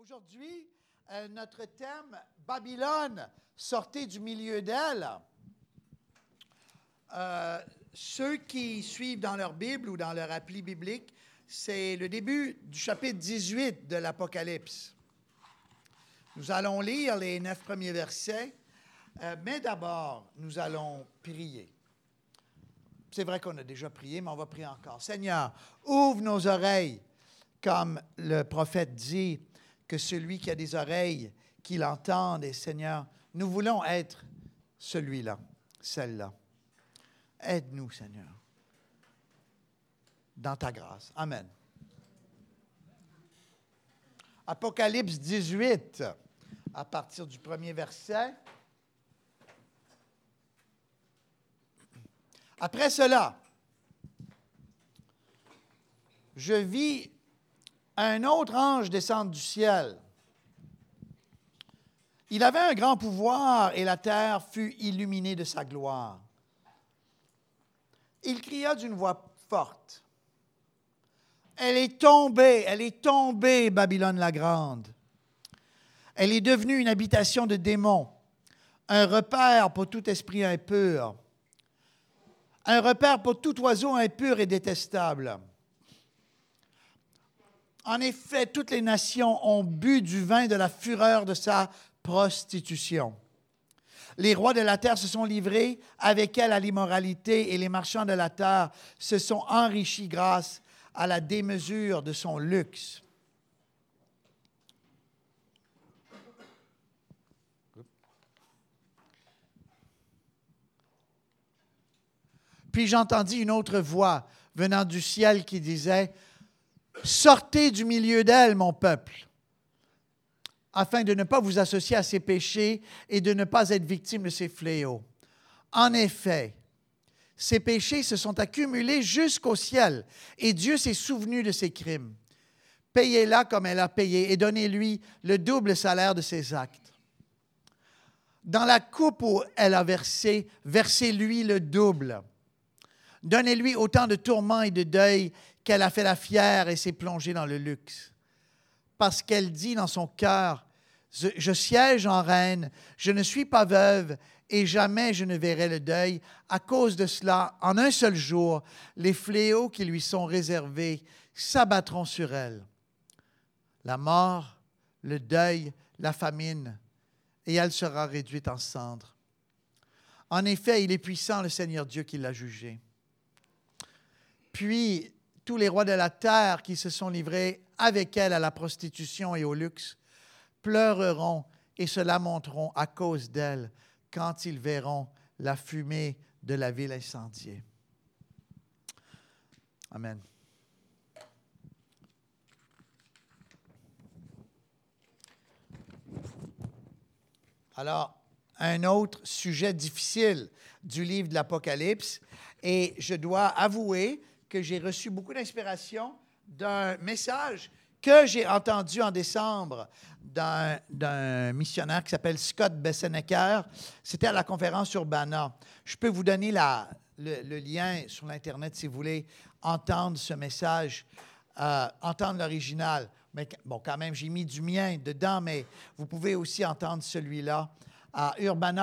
Aujourd'hui, notre thème, Babylone, sortez du milieu d'elle. Ceux qui suivent dans leur Bible ou dans leur appli biblique, c'est le début du chapitre 18 de l'Apocalypse. Nous allons lire les 9 premiers versets, mais d'abord, nous allons prier. C'est vrai qu'on a déjà prié, mais on va prier encore. Seigneur, ouvre nos oreilles, comme le prophète dit, que celui qui a des oreilles, qu'il entende. Et Seigneur, nous voulons être celui-là, celle-là. Aide-nous, Seigneur, dans ta grâce. Amen. Apocalypse 18, à partir du premier verset. Après cela, je vis un autre ange descendre du ciel. Il avait un grand pouvoir et la terre fut illuminée de sa gloire. Il cria d'une voix forte. Elle est tombée, Babylone la grande. Elle est devenue une habitation de démons, un repaire pour tout esprit impur, un repaire pour tout oiseau impur et détestable. En effet, toutes les nations ont bu du vin de la fureur de sa prostitution. Les rois de la terre se sont livrés avec elle à l'immoralité et les marchands de la terre se sont enrichis grâce à la démesure de son luxe. Puis j'entendis une autre voix venant du ciel qui disait « Sortez du milieu d'elle, mon peuple, afin de ne pas vous associer à ses péchés et de ne pas être victime de ses fléaux. En effet, ses péchés se sont accumulés jusqu'au ciel et Dieu s'est souvenu de ses crimes. Payez-la comme elle a payé et donnez-lui le double salaire de ses actes. Dans la coupe où elle a versé, versez-lui le double. Donnez-lui autant de tourments et de deuil qu'elle a fait la fière et s'est plongée dans le luxe. Parce qu'elle dit dans son cœur, je siège en reine, je ne suis pas veuve et jamais je ne verrai le deuil. À cause de cela, en un seul jour, les fléaux qui lui sont réservés s'abattront sur elle. La mort, le deuil, la famine, et elle sera réduite en cendres. En effet, il est puissant, le Seigneur Dieu, qui l'a jugé. Puis, tous les rois de la terre qui se sont livrés avec elle à la prostitution et au luxe pleureront et se lamenteront à cause d'elle quand ils verront la fumée de la ville incendiée. Amen. Alors, un autre sujet difficile du livre de l'Apocalypse, et je dois avouer que j'ai reçu beaucoup d'inspiration d'un message que j'ai entendu en décembre d'un missionnaire qui s'appelle Scott Bessenecker. C'était à la conférence Urbana. Je peux vous donner le lien sur l'Internet si vous voulez entendre ce message, entendre l'original. Mais bon, quand même, j'ai mis du mien dedans, mais vous pouvez aussi entendre celui-là à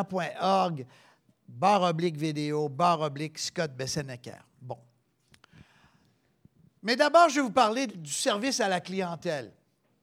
urbana.org/vidéo Scott Bessenecker. Bon. Mais d'abord, je vais vous parler du service à la clientèle.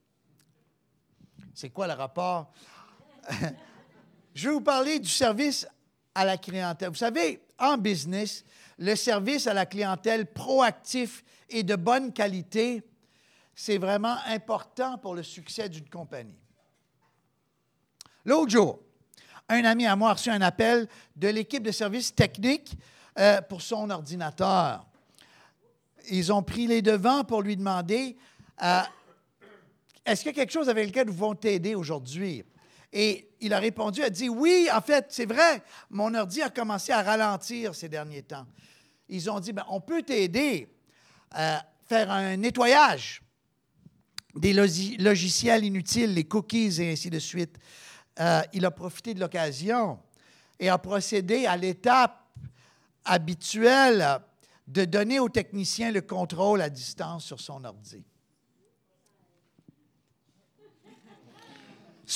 C'est quoi le rapport? Je vais vous parler du service à la clientèle. Vous savez, en business, le service à la clientèle proactif et de bonne qualité, c'est vraiment important pour le succès d'une compagnie. L'autre jour, un ami à moi a reçu un appel de l'équipe de service technique pour son ordinateur. Ils ont pris les devants pour lui demander est-ce qu'il y a quelque chose avec lequel nous pouvons t'aider aujourd'hui? Et il a répondu, il a dit oui, en fait, c'est vrai, mon ordi a commencé à ralentir ces derniers temps. Ils ont dit on peut t'aider à faire un nettoyage des logiciels inutiles, les cookies et ainsi de suite. Il a profité de l'occasion et a procédé à l'étape habituelle de donner au technicien le contrôle à distance sur son ordi.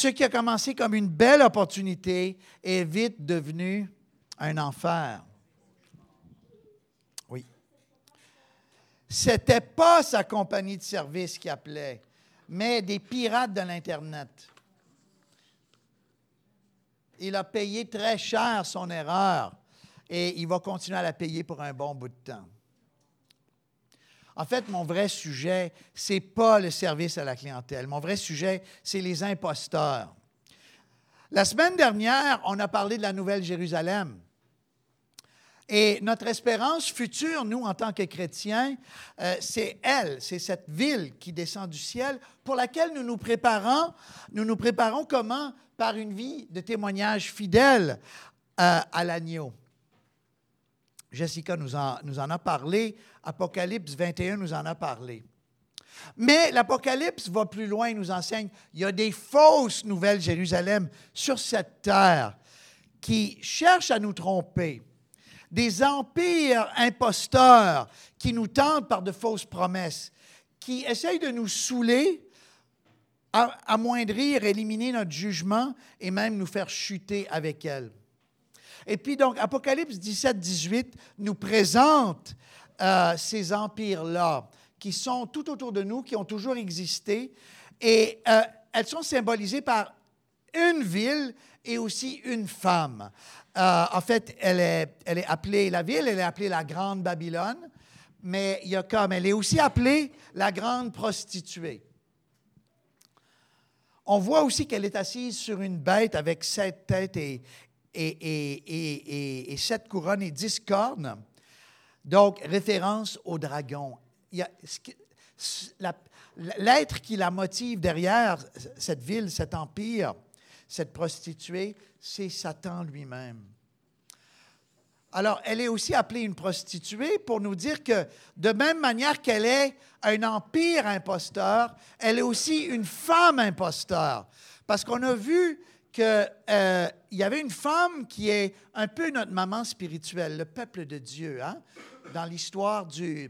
Ce qui a commencé comme une belle opportunité est vite devenu un enfer. Oui. Ce n'était pas sa compagnie de service qui appelait, mais des pirates de l'Internet. Il a payé très cher son erreur et il va continuer à la payer pour un bon bout de temps. En fait, mon vrai sujet, ce n'est pas le service à la clientèle. Mon vrai sujet, c'est les imposteurs. La semaine dernière, on a parlé de la Nouvelle Jérusalem. Et notre espérance future, nous, en tant que chrétiens, c'est elle, c'est cette ville qui descend du ciel pour laquelle nous nous préparons. Nous nous préparons comment? Par une vie de témoignage fidèle à l'agneau. Jessica nous en a parlé. Apocalypse 21 nous en a parlé. Mais l'Apocalypse va plus loin et nous enseigne il y a des fausses Nouvelles Jérusalem sur cette terre qui cherchent à nous tromper. Des empires imposteurs qui nous tentent par de fausses promesses, qui essayent de nous saouler, amoindrir, éliminer notre jugement et même nous faire chuter avec elles. Et puis donc, Apocalypse 17-18 nous présente ces empires-là qui sont tout autour de nous, qui ont toujours existé, et elles sont symbolisées par une ville et aussi une femme. En fait, elle est appelée, la ville, elle est appelée la Grande Babylone, mais elle est aussi appelée la Grande Prostituée. On voit aussi qu'elle est assise sur une bête avec 7 têtes et 7 couronnes et 10 cornes. Donc, référence au dragon. L'être qui la motive derrière cette ville, cet empire, cette prostituée, c'est Satan lui-même. Alors, elle est aussi appelée une prostituée pour nous dire que, de même manière qu'elle est un empire imposteur, elle est aussi une femme imposteur. Parce qu'on a vu qu'il y avait une femme qui est un peu notre maman spirituelle, le peuple de Dieu. Hein? Dans l'histoire du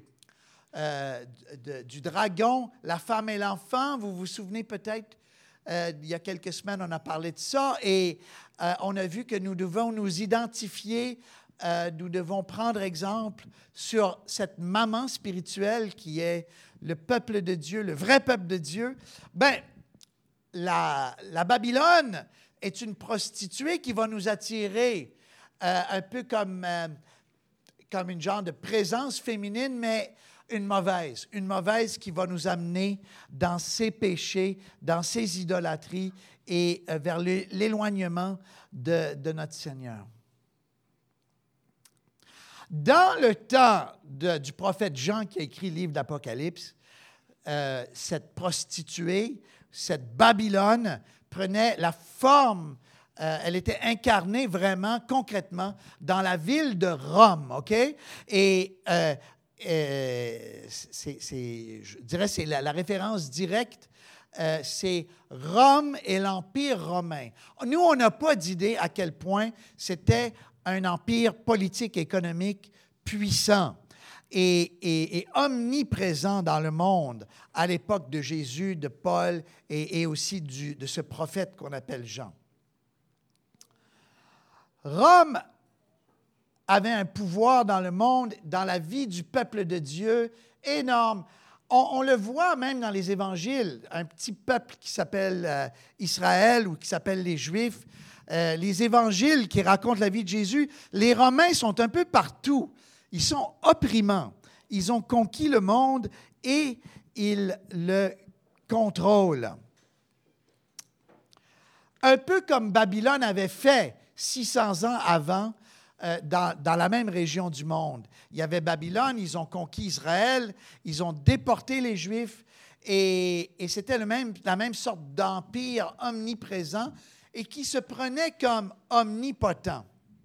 dragon, la femme et l'enfant, vous vous souvenez peut-être, il y a quelques semaines, on a parlé de ça, et on a vu que nous devons nous identifier, nous devons prendre exemple sur cette maman spirituelle qui est le peuple de Dieu, le vrai peuple de Dieu. Bien, la Babylone est une prostituée qui va nous attirer un peu comme une genre de présence féminine, mais une mauvaise qui va nous amener dans ses péchés, dans ses idolâtries et vers l'éloignement de notre Seigneur. Dans le temps du prophète Jean qui a écrit le livre d'Apocalypse, cette prostituée, cette Babylone, prenait la forme, elle était incarnée vraiment, concrètement, dans la ville de Rome, OK? Et je dirais c'est la référence directe, c'est Rome et l'Empire romain. Nous, on n'a pas d'idée à quel point c'était un empire politique, économique puissant et omniprésent dans le monde à l'époque de Jésus, de Paul et aussi de ce prophète qu'on appelle Jean. Rome avait un pouvoir dans le monde, dans la vie du peuple de Dieu, énorme. On le voit même dans les évangiles, un petit peuple qui s'appelle Israël ou qui s'appelle les Juifs. Les évangiles qui racontent la vie de Jésus, les Romains sont un peu partout. Ils sont opprimants. Ils ont conquis le monde et ils le contrôlent. Un peu comme Babylone avait fait 600 ans avant dans la même région du monde. Il y avait Babylone, ils ont conquis Israël, ils ont déporté les Juifs et c'était la même sorte d'empire omniprésent et qui se prenait comme omnipotent.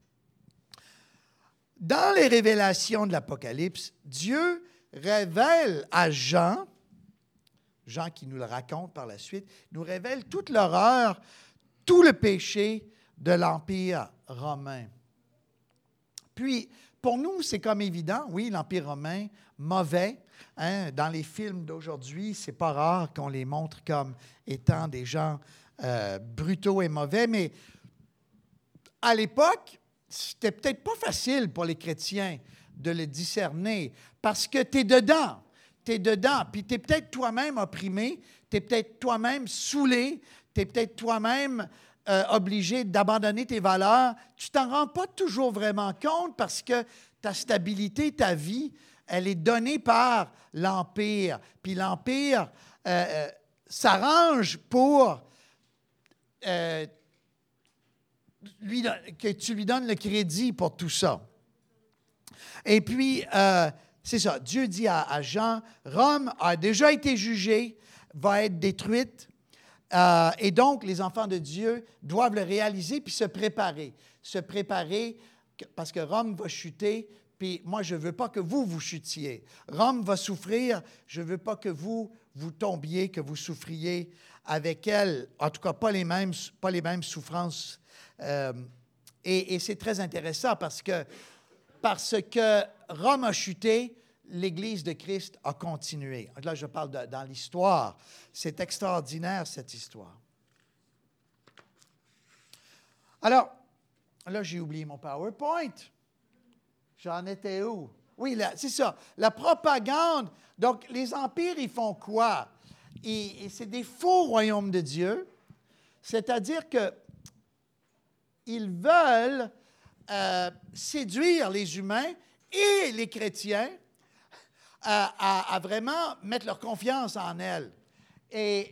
Dans les révélations de l'Apocalypse, Dieu révèle à Jean qui nous le raconte par la suite, nous révèle toute l'horreur, tout le péché de l'Empire romain. Puis, pour nous, c'est comme évident, oui, l'Empire romain, mauvais, Hein? Dans les films d'aujourd'hui, c'est pas rare qu'on les montre comme étant des gens brutaux et mauvais, mais à l'époque, c'était peut-être pas facile pour les chrétiens de le discerner parce que tu es dedans. Tu es dedans, puis tu es peut-être toi-même opprimé, tu es peut-être toi-même saoulé, tu es peut-être toi-même obligé d'abandonner tes valeurs. Tu t'en rends pas toujours vraiment compte parce que ta stabilité, ta vie, elle est donnée par l'Empire. Puis l'Empire s'arrange pour que tu lui donnes le crédit pour tout ça. Et puis, c'est ça, Dieu dit à Jean, Rome a déjà été jugée, va être détruite, et donc les enfants de Dieu doivent le réaliser puis se préparer. Se préparer parce que Rome va chuter, puis moi, je ne veux pas que vous chutiez. Rome va souffrir, je ne veux pas que vous tombiez, que vous souffriez avec elle. En tout cas, pas les mêmes souffrances. Et c'est très intéressant parce que Rome a chuté, l'Église de Christ a continué. Là, je parle dans l'histoire. C'est extraordinaire, cette histoire. Alors, là, j'ai oublié mon PowerPoint. J'en étais où? Oui, là, c'est ça. La propagande. Donc, les empires, ils font quoi? Et c'est des faux royaumes de Dieu. C'est-à-dire qu'ils veulent séduire les humains et les chrétiens à vraiment mettre leur confiance en elles. Mais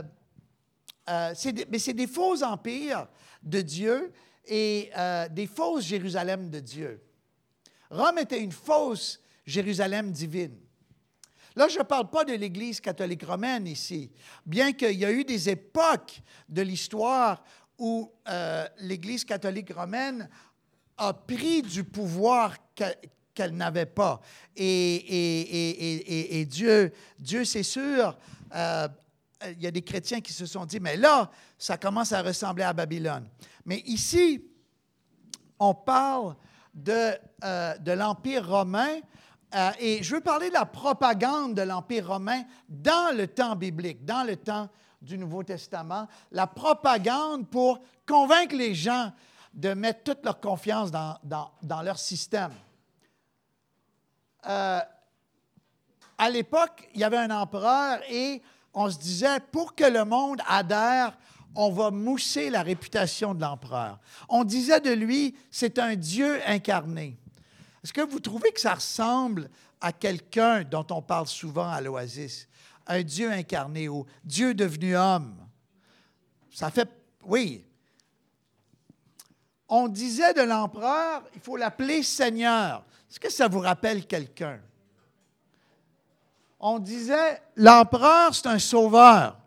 c'est des faux empires de Dieu et des fausses Jérusalem de Dieu. Rome était une fausse Jérusalem divine. Là, je ne parle pas de l'Église catholique romaine ici, bien qu'il y a eu des époques de l'histoire où l'Église catholique romaine a pris du pouvoir qu'elle n'avait pas. Et Dieu, c'est sûr, il y a des chrétiens qui se sont dit, mais là, ça commence à ressembler à Babylone. Mais ici, on parle de l'Empire romain, et je veux parler de la propagande de l'Empire romain dans le temps biblique, dans le temps du Nouveau Testament, la propagande pour convaincre les gens de mettre toute leur confiance dans leur système. À l'époque, il y avait un empereur et on se disait, pour que le monde adhère, on va mousser la réputation de l'empereur. On disait de lui, c'est un Dieu incarné. Est-ce que vous trouvez que ça ressemble à quelqu'un dont on parle souvent à l'Oasis? Un Dieu incarné ou Dieu devenu homme? Ça fait, oui. On disait de l'empereur, il faut l'appeler Seigneur. Est-ce que ça vous rappelle quelqu'un? On disait, l'empereur, c'est un sauveur.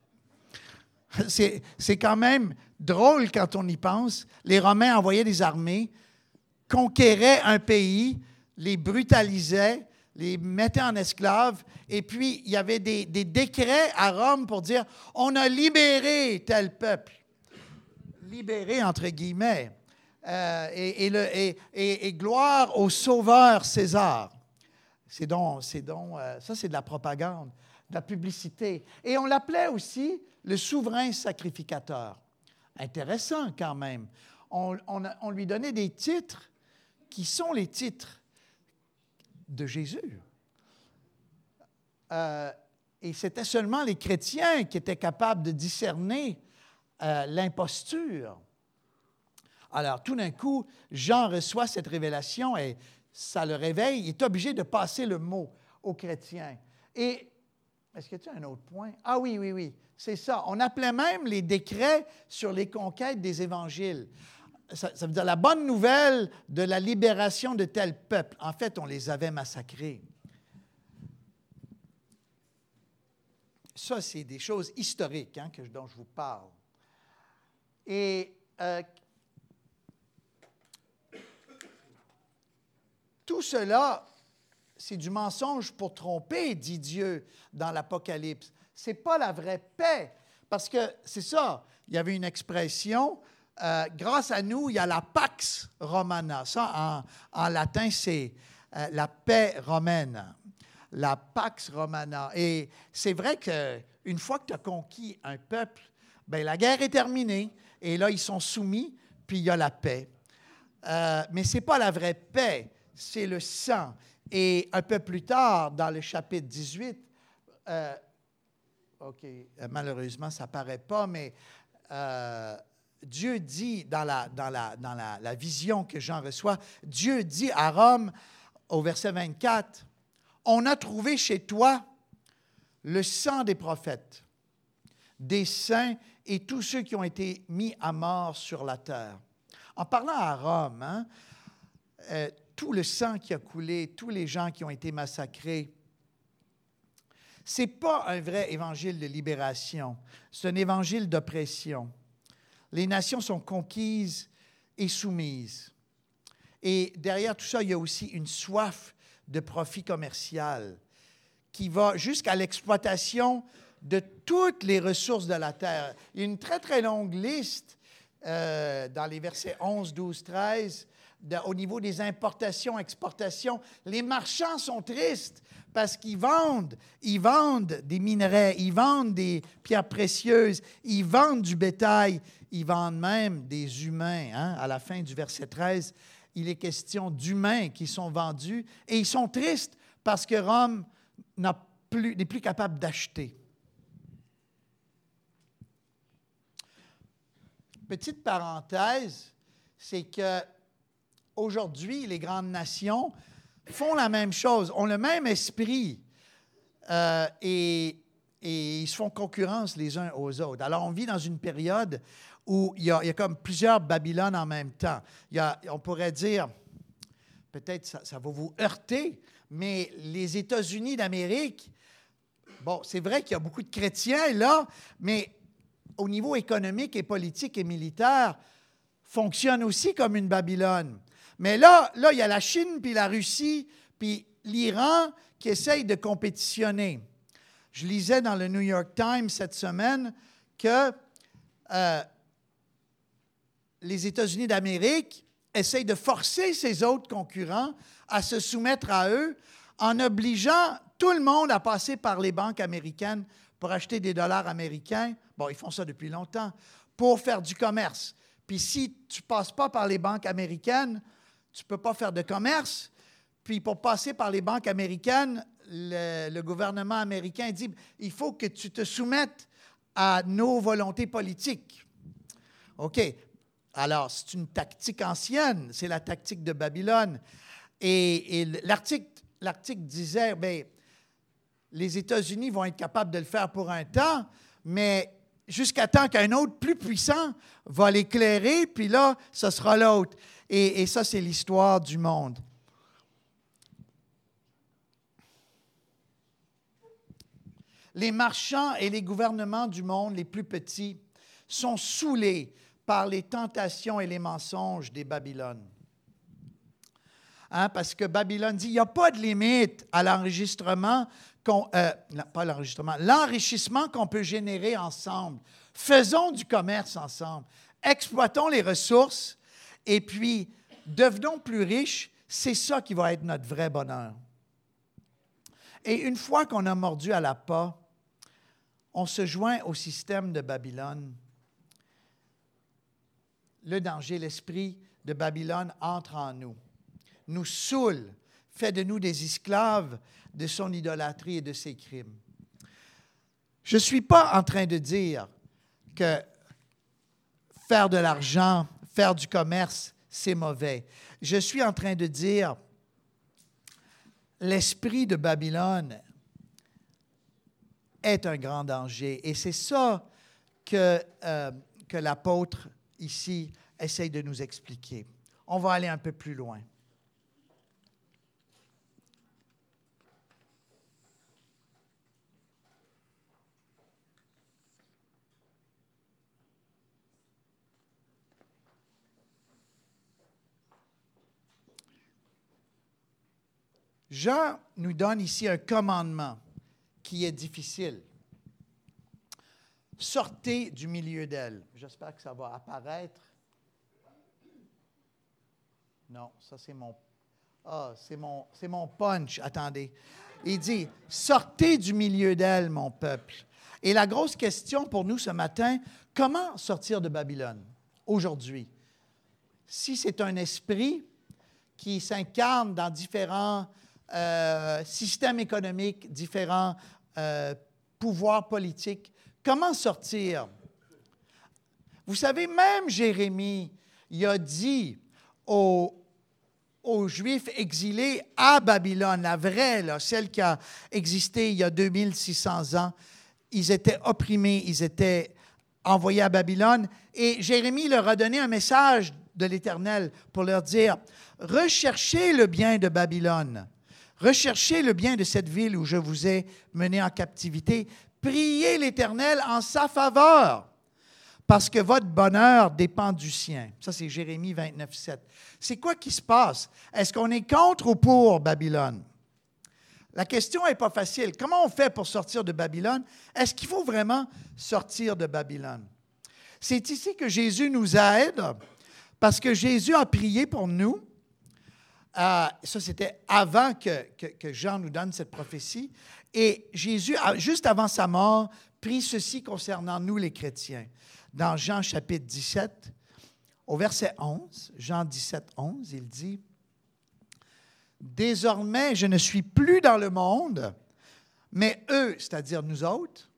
C'est quand même drôle quand on y pense. Les Romains envoyaient des armées, conquéraient un pays, les brutalisaient, les mettaient en esclaves, et puis il y avait des décrets à Rome pour dire « on a libéré tel peuple ». Libéré, entre guillemets, et gloire au sauveur César. Ça, c'est de la propagande, de la publicité. Et on l'appelait aussi le souverain sacrificateur. Intéressant quand même. On lui donnait des titres qui sont les titres de Jésus. Et c'était seulement les chrétiens qui étaient capables de discerner l'imposture. Alors, tout d'un coup, Jean reçoit cette révélation et ça le réveille. Il est obligé de passer le mot aux chrétiens. Et, est-ce que tu as un autre point? Ah oui, c'est ça. On appelait même les décrets sur les conquêtes des évangiles. Ça veut dire la bonne nouvelle de la libération de tel peuple. En fait, on les avait massacrés. Ça, c'est des choses historiques dont je vous parle. Et tout cela, c'est du mensonge pour tromper, dit Dieu dans l'Apocalypse. Ce n'est pas la vraie paix. Parce que c'est ça, il y avait une expression, grâce à nous, il y a la Pax Romana. Ça, en latin, c'est la paix romaine. la Pax Romana. Et c'est vrai qu'une fois que tu as conquis un peuple, bien, la guerre est terminée. Et là, ils sont soumis, puis il y a la paix. Mais ce n'est pas la vraie paix, c'est le sang. Et un peu plus tard, dans le chapitre 18, malheureusement, ça ne paraît pas, mais Dieu dit, dans la vision que Jean reçoit, Dieu dit à Rome, au verset 24, « On a trouvé chez toi le sang des prophètes, des saints et tous ceux qui ont été mis à mort sur la terre. » En parlant à Rome, tout le sang qui a coulé, tous les gens qui ont été massacrés, ce n'est pas un vrai évangile de libération, c'est un évangile d'oppression. Les nations sont conquises et soumises. Et derrière tout ça, il y a aussi une soif de profit commercial qui va jusqu'à l'exploitation de toutes les ressources de la terre. Il y a une très, très longue liste dans les versets 11, 12, 13, au niveau des importations, exportations. Les marchands sont tristes parce qu'ils vendent des minerais, ils vendent des pierres précieuses, ils vendent du bétail, ils vendent même des humains. Hein? À la fin du verset 13, il est question d'humains qui sont vendus et ils sont tristes parce que Rome n'est plus capable d'acheter. Petite parenthèse, c'est qu'aujourd'hui, les grandes nations font la même chose, ont le même esprit et ils se font concurrence les uns aux autres. Alors, on vit dans une période où il y a comme plusieurs Babylones en même temps. On pourrait dire, peut-être ça va vous heurter, mais les États-Unis d'Amérique, bon, c'est vrai qu'il y a beaucoup de chrétiens là, mais au niveau économique et politique et militaire, fonctionnent aussi comme une Babylone. Mais là, il y a la Chine, puis la Russie, puis l'Iran qui essayent de compétitionner. Je lisais dans le New York Times cette semaine que les États-Unis d'Amérique essayent de forcer ces autres concurrents à se soumettre à eux en obligeant tout le monde à passer par les banques américaines pour acheter des dollars américains. Bon, ils font ça depuis longtemps, pour faire du commerce. Puis si tu ne passes pas par les banques américaines, tu ne peux pas faire de commerce. Puis pour passer par les banques américaines, le gouvernement américain dit « Il faut que tu te soumettes à nos volontés politiques. » OK. Alors, c'est une tactique ancienne, c'est la tactique de Babylone. Et l'article disait, bien, les États-Unis vont être capables de le faire pour un temps, mais jusqu'à temps qu'un autre plus puissant va l'éclairer, puis là, ce sera l'autre. Et ça, c'est l'histoire du monde. Les marchands et les gouvernements du monde, les plus petits, sont saoulés par les tentations et les mensonges des Babylones. Hein, parce que Babylone dit, il n'y a pas de limite à l'enregistrement, l'enrichissement qu'on peut générer ensemble. Faisons du commerce ensemble. Exploitons les ressources et puis devenons plus riches. C'est ça qui va être notre vrai bonheur. Et une fois qu'on a mordu à l'appât, on se joint au système de Babylone. Le danger, l'esprit de Babylone entre en nous, nous saoule, fait de nous des esclaves de son idolâtrie et de ses crimes. Je ne suis pas en train de dire que faire de l'argent, faire du commerce, c'est mauvais. Je suis en train de dire l'esprit de Babylone est un grand danger. Et c'est ça que l'apôtre ici essaye de nous expliquer. On va aller un peu plus loin. Jean nous donne ici un commandement qui est difficile. Sortez du milieu d'elle. J'espère que ça va apparaître. Non, ça c'est mon... Ah, c'est mon punch. Attendez. Il dit, sortez du milieu d'elle, mon peuple. Et la grosse question pour nous ce matin, comment sortir de Babylone aujourd'hui? Si c'est un esprit qui s'incarne dans différents systèmes économiques, différents pouvoirs politiques, comment sortir? Vous savez, même Jérémie, il a dit aux Juifs exilés à Babylone, la vraie, là, celle qui a existé il y a 2600 ans, ils étaient opprimés, ils étaient envoyés à Babylone. Et Jérémie leur a donné un message de l'Éternel pour leur dire, recherchez le bien de Babylone, recherchez le bien de cette ville où je vous ai mené en captivité, priez l'Éternel en sa faveur, parce que votre bonheur dépend du sien. Ça, c'est Jérémie 29, 7. C'est quoi qui se passe? Est-ce qu'on est contre ou pour Babylone? La question n'est pas facile. Comment on fait pour sortir de Babylone? Est-ce qu'il faut vraiment sortir de Babylone? C'est ici que Jésus nous aide, parce que Jésus a prié pour nous. Ça, c'était avant que Jean nous donne cette prophétie. Et Jésus, juste avant sa mort, prie ceci concernant nous, les chrétiens. Dans Jean chapitre 17, au verset 11, Jean 17, 11, il dit, « Désormais, je ne suis plus dans le monde, mais eux, c'est-à-dire nous autres,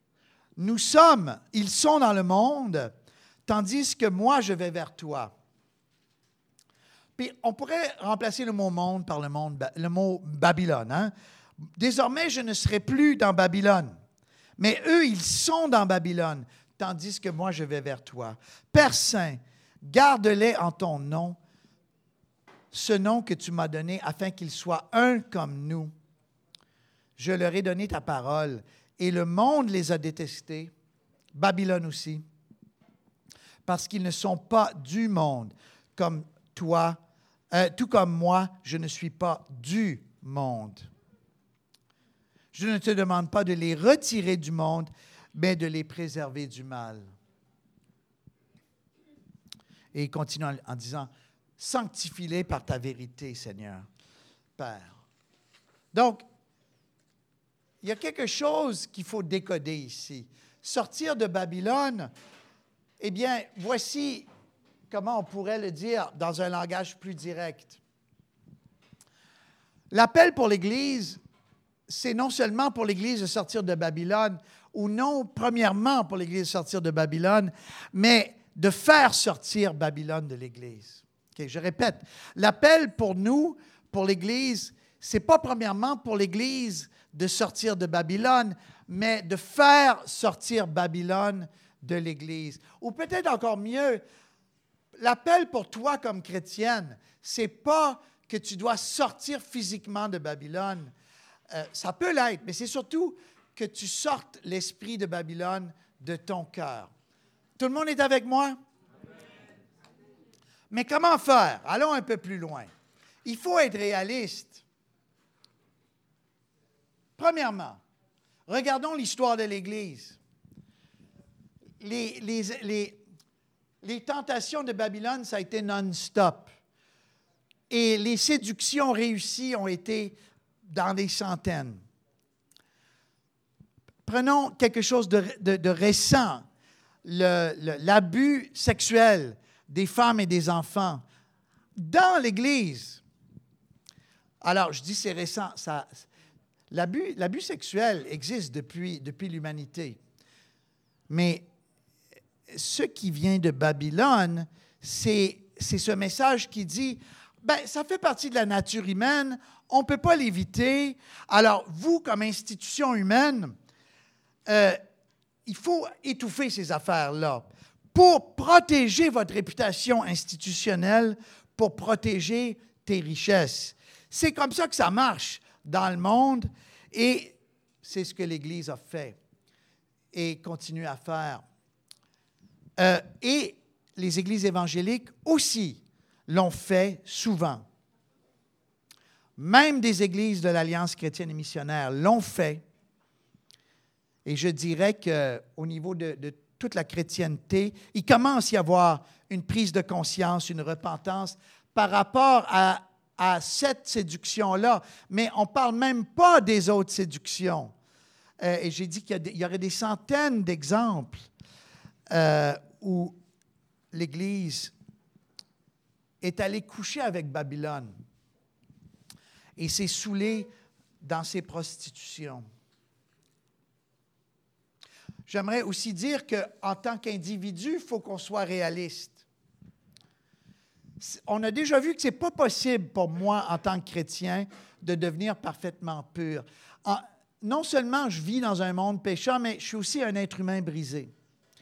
ils sont dans le monde, tandis que moi, je vais vers toi. » Puis, on pourrait remplacer le mot « monde » par le mot « Babylone. Hein? Désormais, je ne serai plus dans Babylone, mais eux, ils sont dans Babylone, tandis que moi, je vais vers toi. Père Saint, garde-les en ton nom, ce nom que tu m'as donné, afin qu'ils soient un comme nous. Je leur ai donné ta parole, et le monde les a détestés, Babylone aussi, parce qu'ils ne sont pas du monde, comme toi, tout comme moi, je ne suis pas du monde. Je ne te demande pas de les retirer du monde, mais de les préserver du mal. Et il continue en disant, sanctifie-les par ta vérité, Seigneur, Père. Donc, il y a quelque chose qu'il faut décoder ici. Sortir de Babylone, eh bien, voici comment on pourrait le dire dans un langage plus direct. L'appel pour l'Église, c'est non seulement pour l'Église de sortir de Babylone, ou non, premièrement pour l'Église de sortir de Babylone, mais de faire sortir Babylone de l'Église. Okay, je répète, l'appel pour nous, pour l'Église, ce n'est pas premièrement pour l'Église de sortir de Babylone, mais de faire sortir Babylone de l'Église. Ou peut-être encore mieux, l'appel pour toi comme chrétienne, ce n'est pas que tu dois sortir physiquement de Babylone. Ça peut l'être, mais c'est surtout que tu sortes l'esprit de Babylone de ton cœur. Tout le monde est avec moi? Mais comment faire? Allons un peu plus loin. Il faut être réaliste. Premièrement, regardons l'histoire de l'Église. Les tentations de Babylone, ça a été non-stop. Et les séductions réussies ont été dans des centaines. Prenons quelque chose de récent, l'abus sexuel des femmes et des enfants dans l'Église. Alors, je dis c'est récent. L'abus sexuel existe depuis l'humanité. Mais ce qui vient de Babylone, c'est ce message qui dit, ça fait partie de la nature humaine, on ne peut pas l'éviter. Alors, vous, comme institution humaine, il faut étouffer ces affaires-là pour protéger votre réputation institutionnelle, pour protéger tes richesses. C'est comme ça que ça marche dans le monde et c'est ce que l'Église a fait et continue à faire. Et les églises évangéliques aussi l'ont fait souvent. Même des églises de l'Alliance chrétienne et missionnaire l'ont fait. Et je dirais qu'au niveau de toute la chrétienté, il commence à y avoir une prise de conscience, une repentance par rapport à à cette séduction-là, mais on ne parle même pas des autres séductions. Et j'ai dit qu'il y aurait des centaines d'exemples où l'Église est allée coucher avec Babylone et s'est saoulée dans ses prostitutions. J'aimerais aussi dire qu'en tant qu'individu, il faut qu'on soit réaliste. On a déjà vu que ce n'est pas possible pour moi, en tant que chrétien, de devenir parfaitement pur. Non seulement je vis dans un monde pécheur, mais je suis aussi un être humain brisé.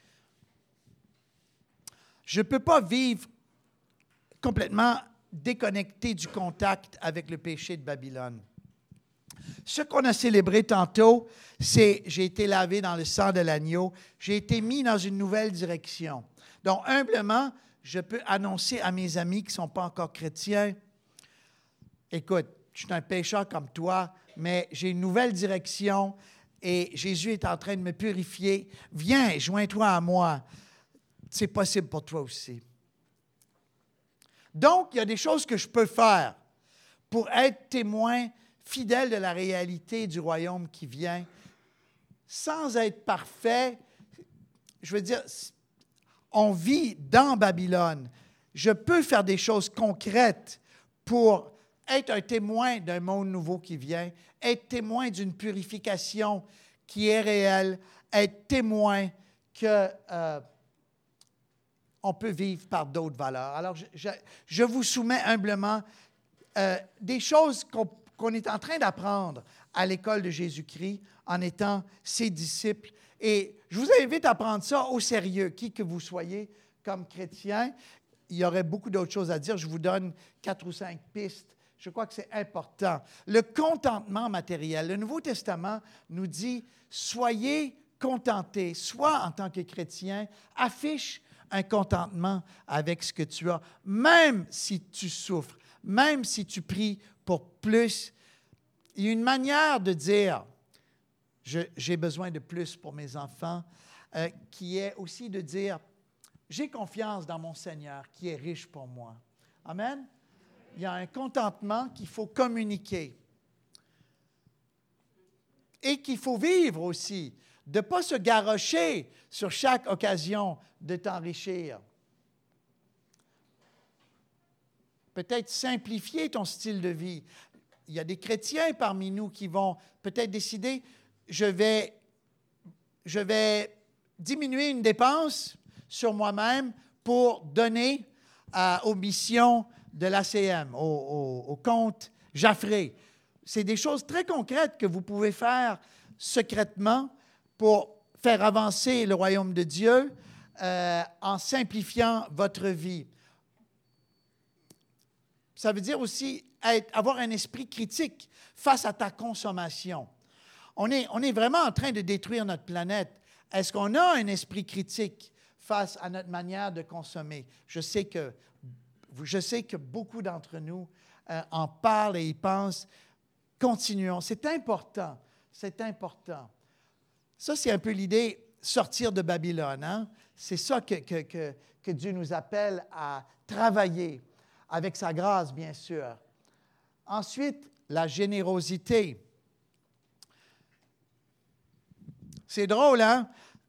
Je ne peux pas vivre complètement déconnecté du contact avec le péché de Babylone. Ce qu'on a célébré tantôt, c'est j'ai été lavé dans le sang de l'agneau, j'ai été mis dans une nouvelle direction. Donc, humblement, je peux annoncer à mes amis qui ne sont pas encore chrétiens, écoute, je suis un pécheur comme toi, mais j'ai une nouvelle direction et Jésus est en train de me purifier. Viens, joins-toi à moi. C'est possible pour toi aussi. Donc, il y a des choses que je peux faire pour être témoin fidèle de la réalité du royaume qui vient, sans être parfait. Je veux dire, on vit dans Babylone. Je peux faire des choses concrètes pour être un témoin d'un monde nouveau qui vient, être témoin d'une purification qui est réelle, être témoin que on peut vivre par d'autres valeurs. Alors, je vous soumets humblement des choses qu'on est en train d'apprendre à l'école de Jésus-Christ en étant ses disciples. Et je vous invite à prendre ça au sérieux, qui que vous soyez comme chrétien. Il y aurait beaucoup d'autres choses à dire. Je vous donne 4 ou 5 pistes. Je crois que c'est important. Le contentement matériel. Le Nouveau Testament nous dit, soyez contentés, soit en tant que chrétien, affiche un contentement avec ce que tu as, même si tu souffres, même si tu pries pour plus. Il y a une manière de dire, j'ai besoin de plus pour mes enfants, qui est aussi de dire, j'ai confiance dans mon Seigneur qui est riche pour moi. Amen? Il y a un contentement qu'il faut communiquer et qu'il faut vivre aussi, de ne pas se garrocher sur chaque occasion de t'enrichir. Peut-être simplifier ton style de vie. Il y a des chrétiens parmi nous qui vont peut-être décider, je vais diminuer une dépense sur moi-même pour donner aux missions de l'ACM, au compte Jaffré. C'est des choses très concrètes que vous pouvez faire secrètement pour faire avancer le royaume de Dieu en simplifiant votre vie. Ça veut dire aussi avoir un esprit critique face à ta consommation. On est vraiment en train de détruire notre planète. Est-ce qu'on a un esprit critique face à notre manière de consommer? Je sais que beaucoup d'entre nous en parlent et y pensent. Continuons. C'est important. C'est important. Ça, c'est un peu l'idée, sortir de Babylone. Hein? C'est ça que Dieu nous appelle à travailler, avec sa grâce, bien sûr. Ensuite, la générosité. C'est drôle, hein?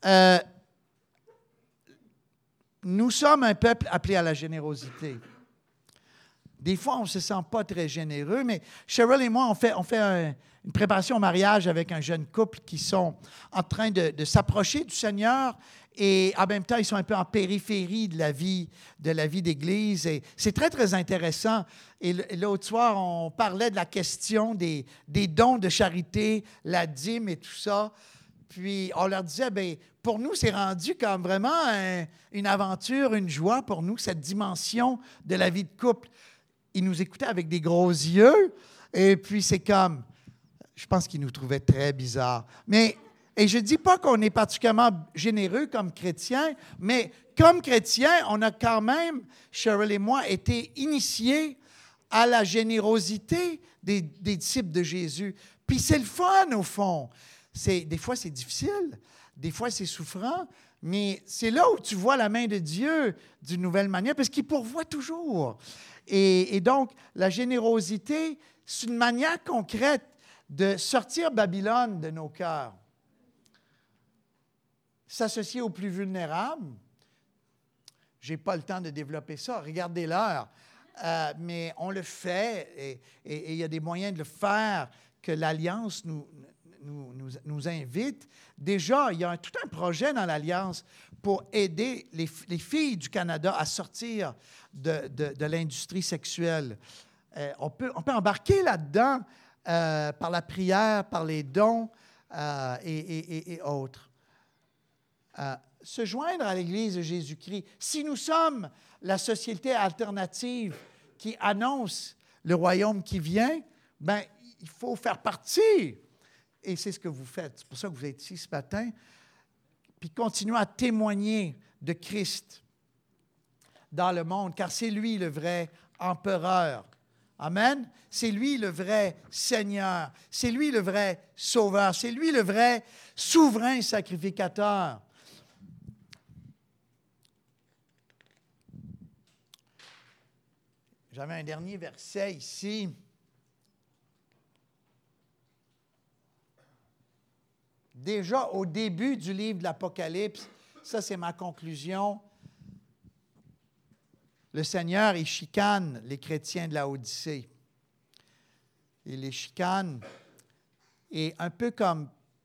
Nous sommes un peuple appelé à la générosité. Des fois, on ne se sent pas très généreux, mais Cheryl et moi, on fait une préparation au mariage avec un jeune couple qui sont en train de s'approcher du Seigneur et en même temps, ils sont un peu en périphérie de la vie d'Église. Et c'est très, très intéressant. Et l'autre soir, on parlait de la question des dons de charité, la dîme et tout ça. Puis, on leur disait, bien, pour nous, c'est rendu comme vraiment une aventure, une joie pour nous, cette dimension de la vie de couple. Ils nous écoutaient avec des gros yeux, et puis c'est comme, je pense qu'ils nous trouvaient très bizarres. Et je ne dis pas qu'on est particulièrement généreux comme chrétiens, mais comme chrétiens, on a quand même, Cheryl et moi, été initiés à la générosité des disciples de Jésus. Puis c'est le fun, au fond. Des fois, c'est difficile, des fois, c'est souffrant, Mais c'est là où tu vois la main de Dieu d'une nouvelle manière, parce qu'il pourvoit toujours. Et donc, la générosité, c'est une manière concrète de sortir Babylone de nos cœurs. S'associer aux plus vulnérables. Je n'ai pas le temps de développer ça. Regardez l'heure. Mais on le fait et il y a des moyens de le faire que l'Alliance nous invite. Déjà, il y a tout un projet dans l'Alliance pour aider les filles du Canada à sortir de l'industrie sexuelle. On peut embarquer là-dedans par la prière, par les dons et autres. Se joindre à l'Église de Jésus-Christ. Si nous sommes la société alternative qui annonce le royaume qui vient, bien, il faut faire partie. Et c'est ce que vous faites. C'est pour ça que vous êtes ici ce matin. Puis continuez à témoigner de Christ dans le monde, car c'est lui le vrai empereur. Amen. C'est lui le vrai Seigneur. C'est lui le vrai Sauveur. C'est lui le vrai souverain sacrificateur. J'avais un dernier verset ici. Déjà au début du livre de l'Apocalypse, ça c'est ma conclusion, le Seigneur, il chicane les chrétiens de la Odyssée. Il les chicane, et un peu comme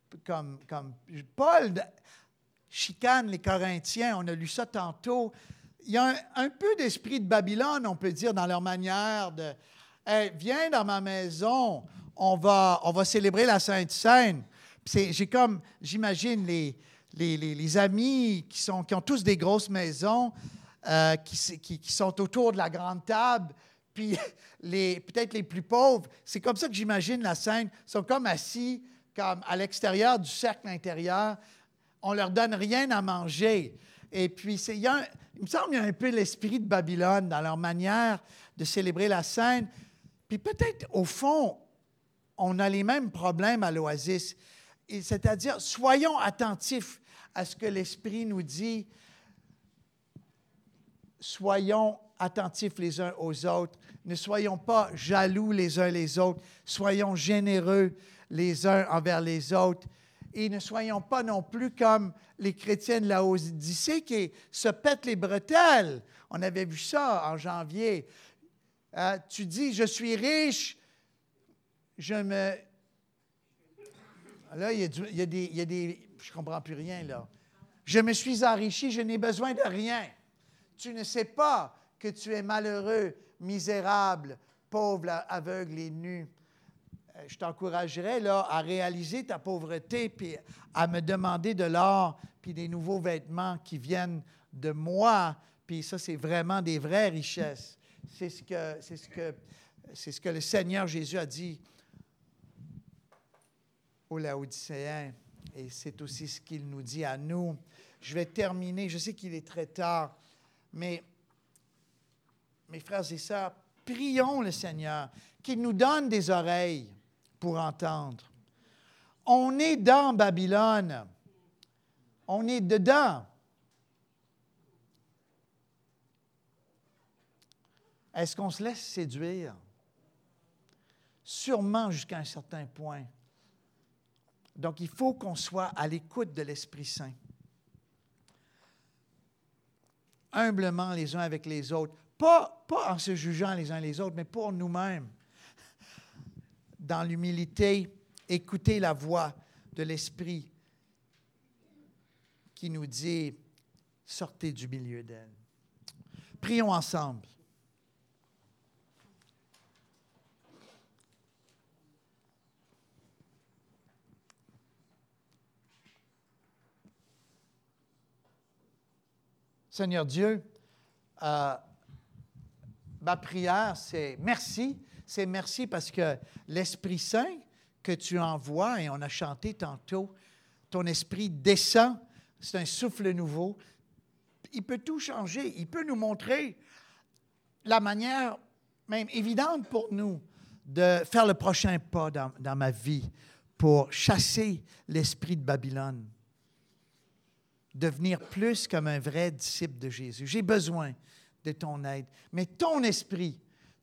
Paul chicane les Corinthiens, on a lu ça tantôt. Il y a un peu d'esprit de Babylone, on peut dire, dans leur manière de hey, « Viens dans ma maison, on va célébrer la Sainte Seine. » J'imagine les amis qui ont tous des grosses maisons, qui sont autour de la grande table, puis peut-être les plus pauvres, c'est comme ça que j'imagine la scène, ils sont comme assis comme à l'extérieur du cercle intérieur, on ne leur donne rien à manger. Et puis, il me semble qu'il y a un peu l'esprit de Babylone dans leur manière de célébrer la scène. Puis peut-être, au fond, on a les mêmes problèmes à l'Oasis. C'est-à-dire, soyons attentifs à ce que l'Esprit nous dit. Soyons attentifs les uns aux autres. Ne soyons pas jaloux les uns les autres. Soyons généreux les uns envers les autres. Et ne soyons pas non plus comme les chrétiens de la Odyssée qui se pètent les bretelles. On avait vu ça en janvier. Tu dis, je suis riche, Là, il y a des... Je ne comprends plus rien, là. Je me suis enrichi, je n'ai besoin de rien. Tu ne sais pas que tu es malheureux, misérable, pauvre, aveugle et nu. Je t'encouragerais, là, à réaliser ta pauvreté, puis à me demander de l'or, puis des nouveaux vêtements qui viennent de moi. Puis ça, c'est vraiment des vraies richesses. C'est ce que le Seigneur Jésus a dit aux Laodicéens, et c'est aussi ce qu'il nous dit à nous. Je vais terminer, je sais qu'il est très tard, mais mes frères et sœurs, prions le Seigneur qu'il nous donne des oreilles pour entendre. On est dans Babylone, on est dedans. Est-ce qu'on se laisse séduire? Sûrement jusqu'à un certain point. Donc, il faut qu'on soit à l'écoute de l'Esprit Saint. Humblement les uns avec les autres. Pas en se jugeant les uns les autres, mais pour nous-mêmes. Dans l'humilité, écouter la voix de l'Esprit qui nous dit « Sortez du milieu d'elle ». Prions ensemble. Seigneur Dieu, ma prière, c'est merci. C'est merci parce que l'Esprit Saint que tu envoies, et on a chanté tantôt, ton Esprit descend, c'est un souffle nouveau. Il peut tout changer. Il peut nous montrer la manière, même évidente pour nous, de faire le prochain pas dans ma vie pour chasser l'esprit de Babylone. devenir plus comme un vrai disciple de Jésus. J'ai besoin de ton aide. Mais ton esprit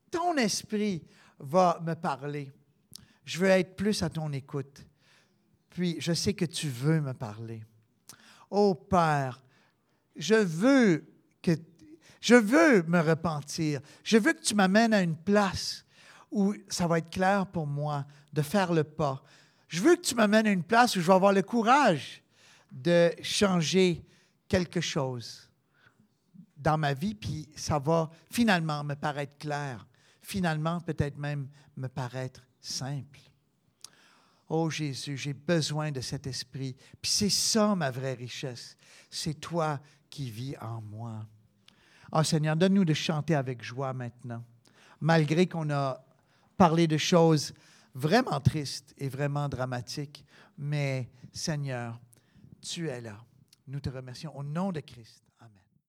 va me parler. Je veux être plus à ton écoute. Puis, je sais que tu veux me parler. Oh Père, je veux me repentir. Je veux que tu m'amènes à une place où ça va être clair pour moi de faire le pas. Je veux que tu m'amènes à une place où je vais avoir le courage de changer quelque chose dans ma vie, puis ça va finalement me paraître clair, finalement peut-être même me paraître simple. Oh Jésus, j'ai besoin de cet esprit, puis c'est ça ma vraie richesse, c'est toi qui vis en moi. Oh Seigneur, donne-nous de chanter avec joie maintenant, malgré qu'on a parlé de choses vraiment tristes et vraiment dramatiques, mais Seigneur, tu es là. Nous te remercions au nom de Christ.